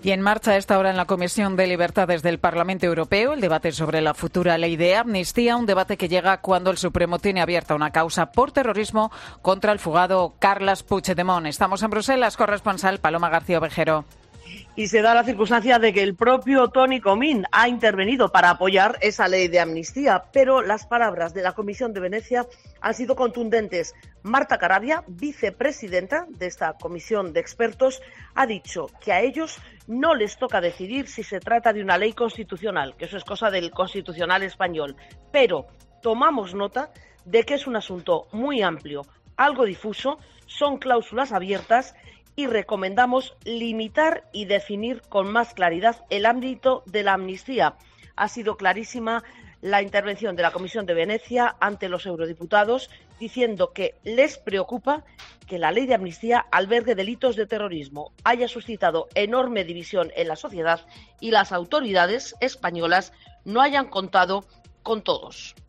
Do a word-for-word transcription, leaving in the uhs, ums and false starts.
Y en marcha a esta hora en la Comisión de Libertades del Parlamento Europeo el debate sobre la futura ley de amnistía, un debate que llega cuando el Supremo tiene abierta una causa por terrorismo contra el fugado Carles Puigdemont. Estamos en Bruselas, corresponsal Paloma García Ovejero. Y se da la circunstancia de que el propio Toni Comín ha intervenido para apoyar esa ley de amnistía, pero las palabras de la Comisión de Venecia han sido contundentes. Marta Carabia, vicepresidenta de esta comisión de expertos, ha dicho que a ellos no les toca decidir si se trata de una ley constitucional, que eso es cosa del Constitucional español, pero tomamos nota de que es un asunto muy amplio, algo difuso, son cláusulas abiertas y recomendamos limitar y definir con más claridad el ámbito de la amnistía. Ha sido clarísima la intervención de la Comisión de Venecia ante los eurodiputados, diciendo que les preocupa que la ley de amnistía albergue delitos de terrorismo, haya suscitado enorme división en la sociedad y las autoridades españolas no hayan contado con todos.